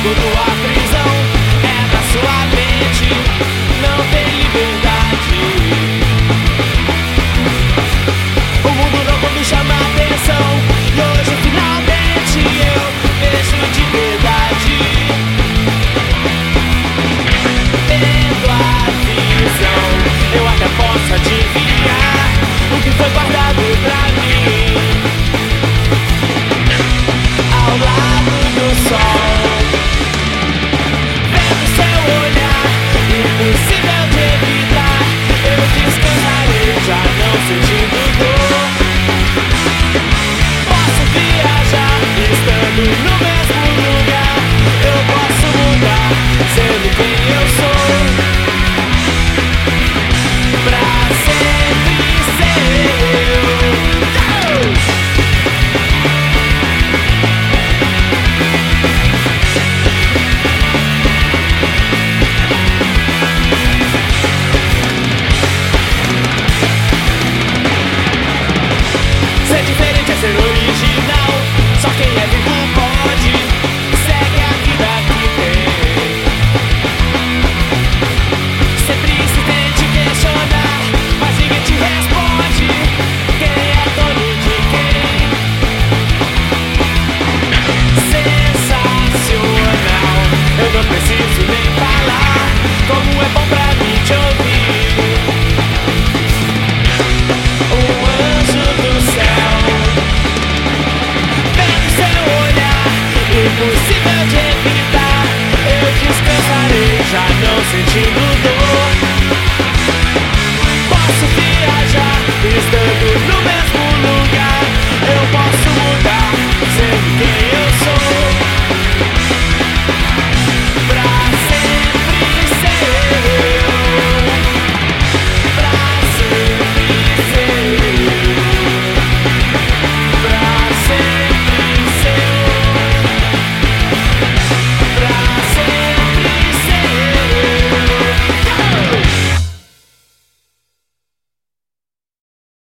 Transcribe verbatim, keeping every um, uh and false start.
tua prisão é na sua mente, não tem liberdade. O mundo louco me chama a atenção e hoje finalmente eu vejo de verdade. Tendo a visão, eu até posso adivinhar o que foi guardado pra mim ao lado do sol. Vendo seu olhar, impossível de evitar, eu descansarei, já não senti